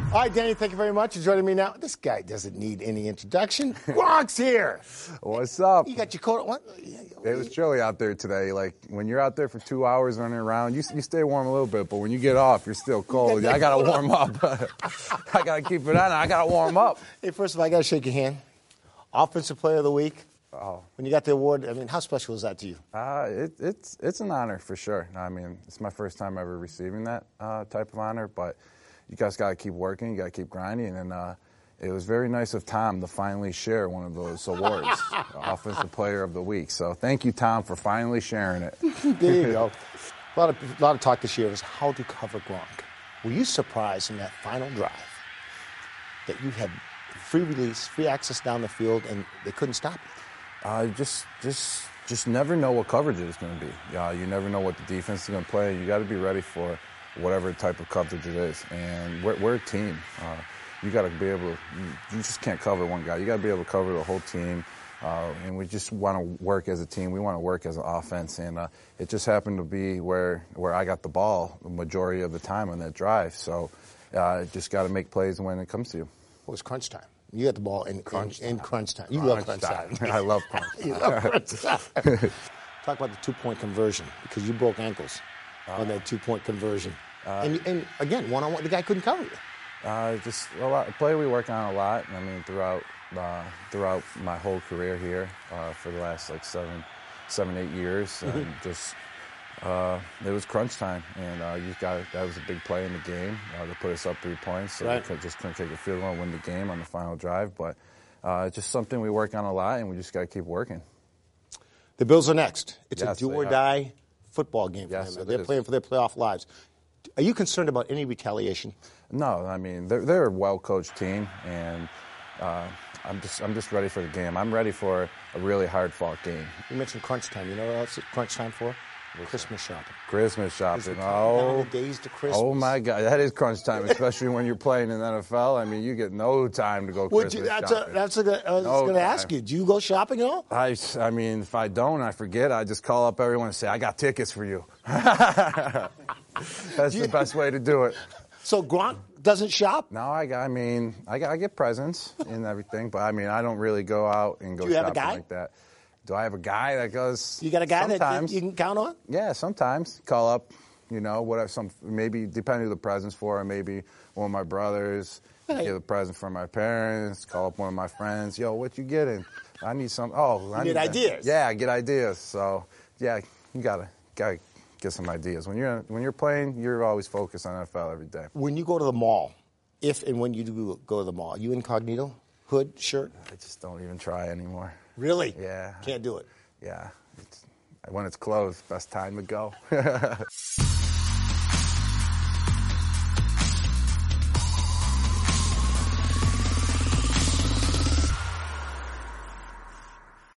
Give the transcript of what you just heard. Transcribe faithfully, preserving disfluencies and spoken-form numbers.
All right, Danny, thank you very much for joining me now. This guy doesn't need any introduction. Gronk's here. What's up? You got your coat on? What? It was chilly out there today. Like, when you're out there for two hours running around, you, you stay warm a little bit, but when you get off, you're still cold. I got to warm up. I got to keep it on. I got to warm up. Hey, first of all, I got to shake your hand. Offensive Player of the Week. Oh. When you got the award, I mean, how special is that to you? Uh, it, it's it's an honor for sure. I mean, it's my first time ever receiving that uh, type of honor, but you guys got to keep working, you got to keep grinding, and uh, it was very nice of Tom to finally share one of those awards, Offensive Player of the Week. So thank you, Tom, for finally sharing it. There you go. A lot of a lot of talk this year is how to cover Gronk. Were you surprised in that final drive that you had free release, free access down the field, and they couldn't stop you? Uh, just, just, just never know what coverage it is going to be. Uh, you never know what the defense is going to play. You got to be ready for whatever type of coverage it is. And we're, we're a team. Uh, you got to be able to. You, you just can't cover one guy. You got to be able to cover the whole team. Uh, and we just want to work as a team. We want to work as an offense. And uh, it just happened to be where where I got the ball the majority of the time on that drive. So uh, just got to make plays when it comes to you. It was crunch time. You got the ball in crunch, in, in crunch time. You crunch love crunch time. I love crunch You love crunch time. Talk about the two-point conversion, because you broke ankles uh, on that two-point conversion. Uh, and, and, again, one-on-one, the guy couldn't cover you. Uh, just a lot, a play we work on a lot. I mean, throughout uh, throughout my whole career here uh, for the last, like, seven, seven eight years. And just... Uh, it was crunch time, and uh, you got that was a big play in the game uh, to put us up three points. So right. we could, just couldn't take a field goal and win the game on the final drive. But uh, it's just something we work on a lot, and we just got to keep working. The Bills are next. It's yes, a do-or-die football game for yes, them. They're is. playing for their playoff lives. Are you concerned about any retaliation? No, I mean they're they're a well-coached team, and uh, I'm just I'm just ready for the game. I'm ready for a really hard-fought game. You mentioned crunch time. You know what else it's crunch time for? Christmas shopping. Christmas shopping. Oh, the days to Christmas. Oh my God, that is crunch time, especially when you're playing in the N F L. I mean, you get no time to go Would Christmas you, that's shopping. A, that's a good, I was no going to ask you. Do you go shopping at all? I, I mean, if I don't, I forget. I just call up everyone and say, I got tickets for you. That's you, the best way to do it. So Gronk doesn't shop? No, I, I mean, I, I get presents and everything, but I mean, I don't really go out and go do you shopping have a guy? like that. Do I have a guy that goes? You got a guy sometimes. that you can count on? Yeah, sometimes. Call up, you know, whatever. Some maybe depending who the present's for, or maybe one of my brothers. Right. Give a present for my parents. Call up one of my friends. Yo, what you getting? I need some. Oh, I you need get ideas. That. Yeah, get ideas. So yeah, you gotta gotta get some ideas. When you're when you're playing, you're always focused on N F L every day. When you go to the mall, if and when you do go to the mall, you incognito, hood, shirt? I just don't even try anymore. Really? Yeah. Can't do it. Yeah. It's, when it's closed, best time to go.